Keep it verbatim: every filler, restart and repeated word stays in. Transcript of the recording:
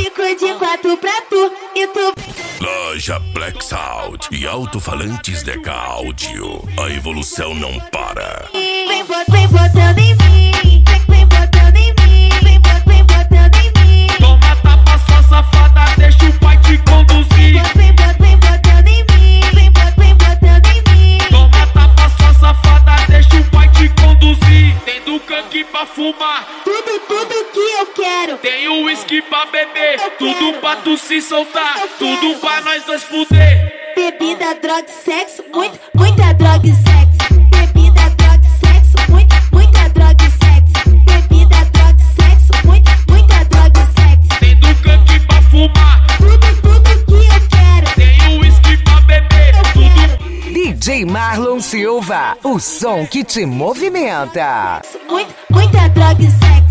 fico de quatro pra tu e tu. Loja Black Sound e alto-falantes Deca Áudio. A evolução não para. Vem, bot, vem botando em mim, vem, vem botando em mim, vem, bot, vem botando em mim. Toma tapa, sua safada, deixa o pai te conduzir. Vem, bot, vem botando em mim, vem, bot, vem botando em mim. Toma tapa, sua safada, deixa o pai te conduzir. Tem do canque pra fumar, Tudo, tudo que eu quero. tem o uísque pra beber, tudo pra tu se soltar, tudo pra nós dois fuder. Bebida, droga, sexo, muito, muita droga e sexo. Bebida, droga, sexo, muito, muita droga e sexo. Bebida, droga, sexo, muito, muita droga e sexo. Tem do canque pra fumar, Tudo, tudo que eu quero. tem o uísque pra beber, tudo. D J Marlon Silva, o som que te movimenta. Muito, muita droga e sexo.